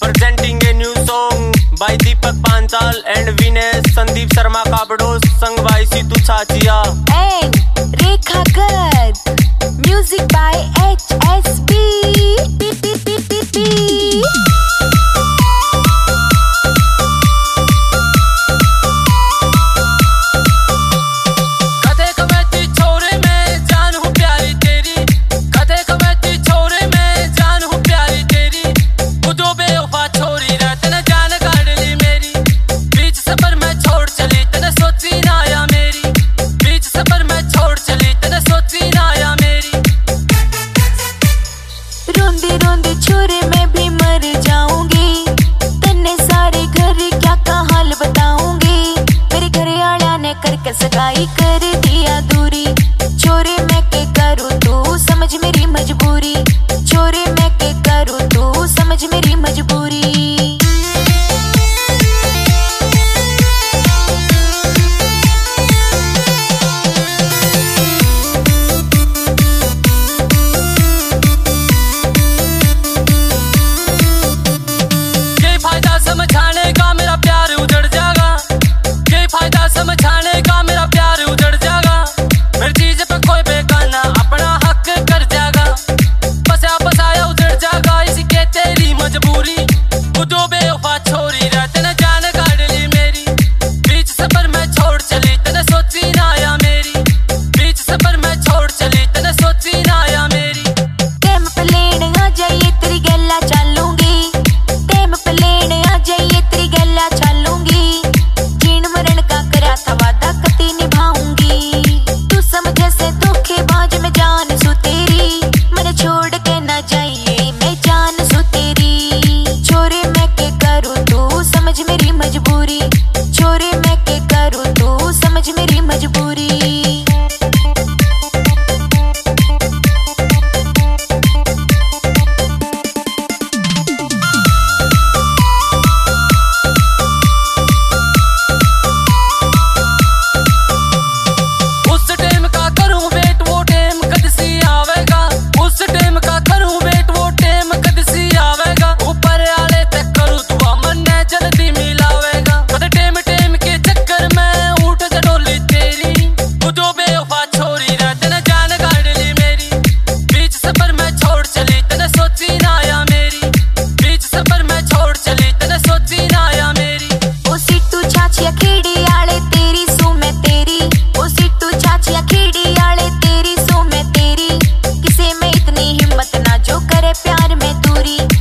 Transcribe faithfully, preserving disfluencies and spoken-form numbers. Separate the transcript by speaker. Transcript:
Speaker 1: presenting a new song by Deepak Panchal and Vinesh Sandeep Sharma Kabado, sung by Situ Chachia
Speaker 2: and Rekha Garg. Music by H S B. रोंदे रोंदे छोरे मैं भी मर जाऊंगी, तन्ने सारे घर क्या का हाल बताऊंगी। मेरे घर आया ने करके सगाई कर दिया दूरी, छोरे मैं के करूँ तू समझ मेरी मजबूरी, छोरे मैं के करूँ तू समझ मेरी मजबूरी।
Speaker 1: समझाने का मेरा प्यार उजड़ जाएगा, ये फायदा समझाने का मेरा प्यार उजड़ जाएगा। मेरी चीज पे कोई बेगाना अपना हक कर जाएगा, बसा बसाया उजड़ जाएगा इसके तेरी मजबूरी। खुदो बेवफा छोरी रहते न जान काट ली मेरी, बीच सफर में छोड़ चली तने सोची ना आया मेरी, बीच सफर में छोड़ चली तने सोची ना आया मेरी।
Speaker 2: टेम पे लेने आ जाइए तेरी गल्ला चलूंगी, टेम पे लेने आ जाइए तेरी गल्ला चलूंगी। जीण मरण का करा था वादा कती निभाऊंगी, तू समझे से धोखेबाज मैं जान सू तेरी, मैंने छोड़ के ना जाइए मैं जान सू तेरी। छोरे मैं के करूँ तू समझ मेरी मजबूरी, छोरे मैं के करूँ तू समझ मेरी मजबूरी। प्यार में दूरी